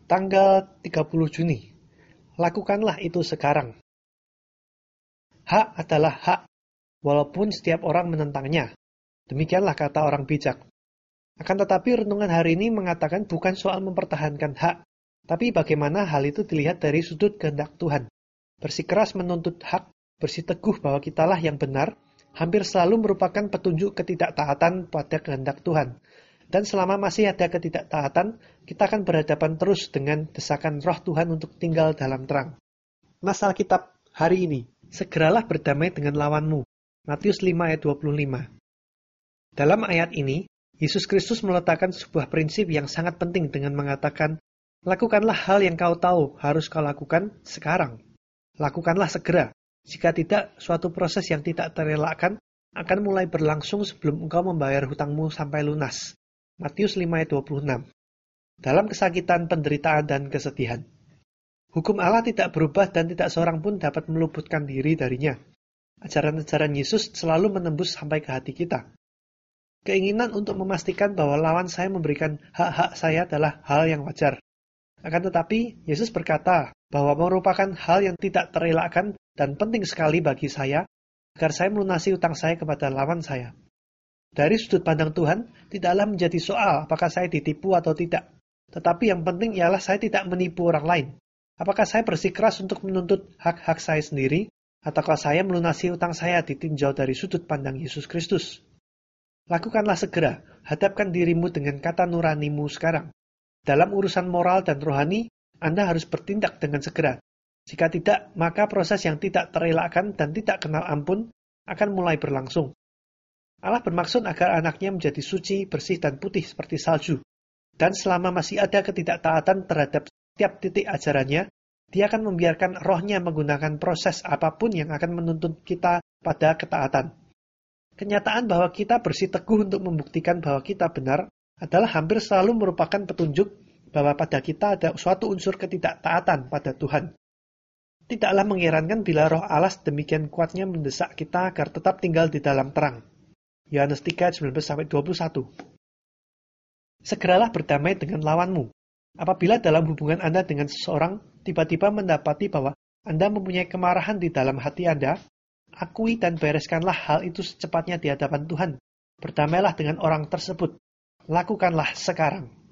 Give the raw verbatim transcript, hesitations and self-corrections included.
tanggal tiga puluh Juni. Lakukanlah itu sekarang. Hak adalah hak, walaupun setiap orang menentangnya. Demikianlah kata orang bijak. Akan tetapi renungan hari ini mengatakan bukan soal mempertahankan hak, tapi bagaimana hal itu dilihat dari sudut kehendak Tuhan. Bersikeras menuntut hak, bersiteguh bahwa kitalah yang benar, hampir selalu merupakan petunjuk ketidaktaatan pada kehendak Tuhan. Dan selama masih ada ketidaktaatan, kita akan berhadapan terus dengan desakan roh Tuhan untuk tinggal dalam terang. Nas Alkitab hari ini, segeralah berdamai dengan lawanmu. Matius lima ayat dua puluh lima. Dalam ayat ini, Yesus Kristus meletakkan sebuah prinsip yang sangat penting dengan mengatakan, lakukanlah hal yang kau tahu harus kau lakukan sekarang. Lakukanlah segera. Jika tidak, suatu proses yang tidak terelakkan akan mulai berlangsung sebelum engkau membayar hutangmu sampai lunas. Matius lima ayat dua puluh enam. Dalam kesakitan, penderitaan, dan kesedihan. Hukum Allah tidak berubah dan tidak seorang pun dapat meluputkan diri darinya. Ajaran-ajaran Yesus selalu menembus sampai ke hati kita. Keinginan untuk memastikan bahwa lawan saya memberikan hak-hak saya adalah hal yang wajar. Akan tetapi, Yesus berkata bahwa merupakan hal yang tidak terelakkan dan penting sekali bagi saya agar saya melunasi utang saya kepada lawan saya. Dari sudut pandang Tuhan, tidaklah menjadi soal apakah saya ditipu atau tidak. Tetapi yang penting ialah saya tidak menipu orang lain. Apakah saya bersikeras untuk menuntut hak-hak saya sendiri, ataukah saya melunasi utang saya ditinjau dari sudut pandang Yesus Kristus? Lakukanlah segera, hadapkan dirimu dengan kata nuranimu sekarang. Dalam urusan moral dan rohani, Anda harus bertindak dengan segera. Jika tidak, maka proses yang tidak terelakkan dan tidak kenal ampun akan mulai berlangsung. Allah bermaksud agar anaknya menjadi suci, bersih, dan putih seperti salju. Dan selama masih ada ketidaktaatan terhadap setiap titik ajarannya, dia akan membiarkan rohnya menggunakan proses apapun yang akan menuntun kita pada ketaatan. Kenyataan bahwa kita bersih teguh untuk membuktikan bahwa kita benar adalah hampir selalu merupakan petunjuk bahwa pada kita ada suatu unsur ketidaktaatan pada Tuhan. Tidaklah mengherankan bila roh Allah demikian kuatnya mendesak kita agar tetap tinggal di dalam terang. Yohanes tiga, sembilan belas sampai dua puluh satu. Segeralah berdamai dengan lawanmu. Apabila dalam hubungan Anda dengan seseorang tiba-tiba mendapati bahwa Anda mempunyai kemarahan di dalam hati Anda, akui dan bereskanlah hal itu secepatnya di hadapan Tuhan. Berdamailah dengan orang tersebut. Lakukanlah sekarang.